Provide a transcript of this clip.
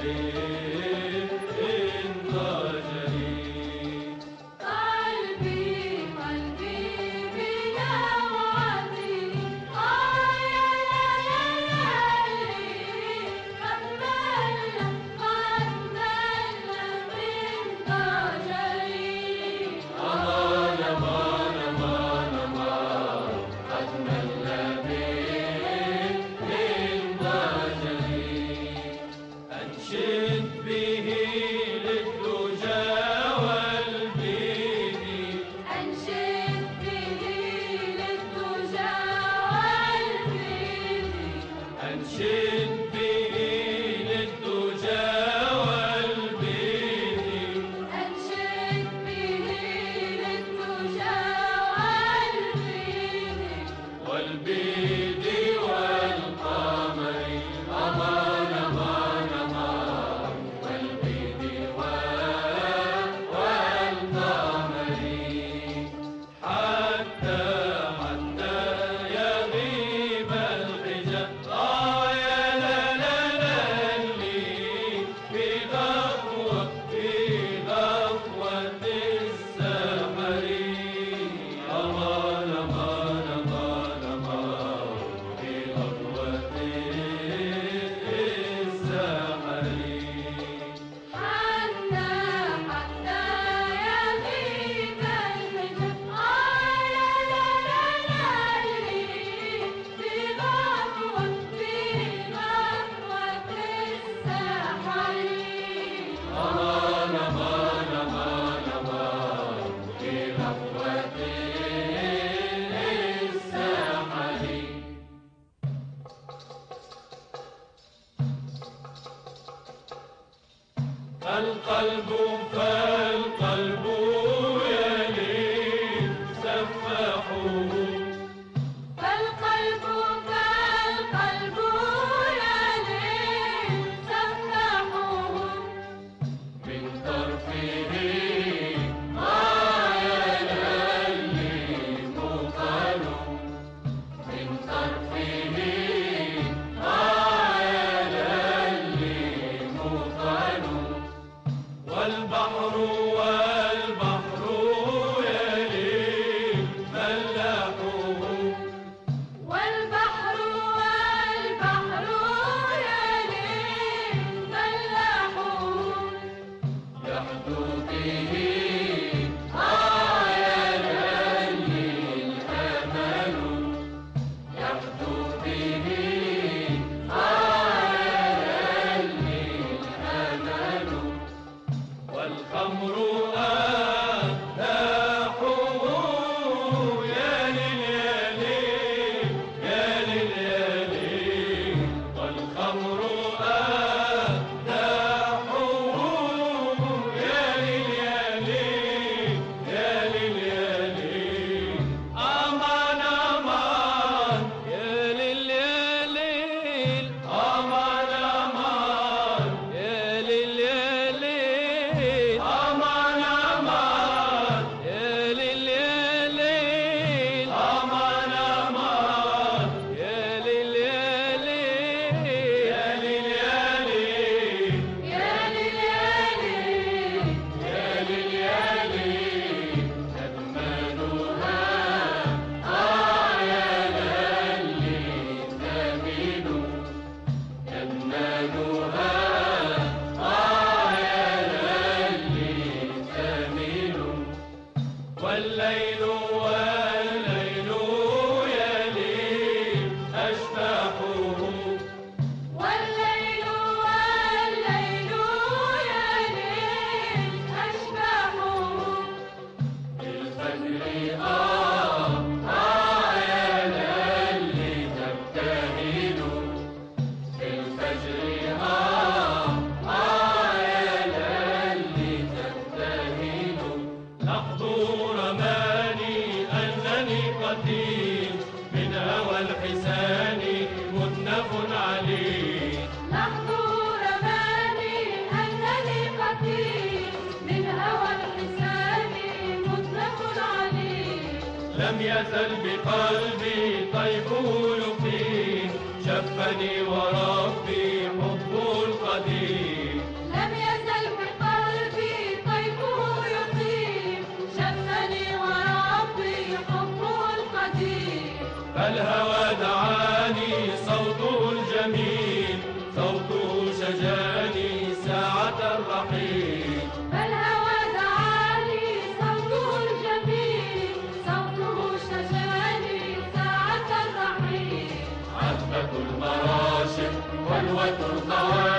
القلب فالقلب يلين سفاحه، فالقلب فالقلب يلين سفاحه، من طرفه مقال، من طرفه مقال، والبحر يلين ملاحه، والبحر يلين ملاحه، يحدو به الأمل، يحدو به الأمل، والخمر أمداحه، يا لليالين يا لليالين، والخمر أمداحه، يا لليالين يا لليالين، أمان أمان يا لليالين أمان أمان يا لليالين أمان أمان يا لليالين أمان أمان يا لليالين يا لليالين يا لليالين يا لليالين، أجملها يا للي ثمين، أجملها يا للي ثمين، والليل يلين أشباحه، والليل يلين أشباحه، الفجر يا للي تبتهل، الفجر يا للي تبتهل، لحظوا رماني أنني قتيل من هوى الحسان متنف عليه، لحظوا رماني أنني قتيل من هوى الحسان متلف عليه، لم يزل بقلبي طيبه يقيم، شفني وربي حبه القديم، فالهوى دعاني صوته الجميل، صوته شجاني ساعة الرحيل. فالهوى دعاني صوته الجميل، صوته شجاني ساعة الرحيل. عذبة المراشد حلوة الخواتم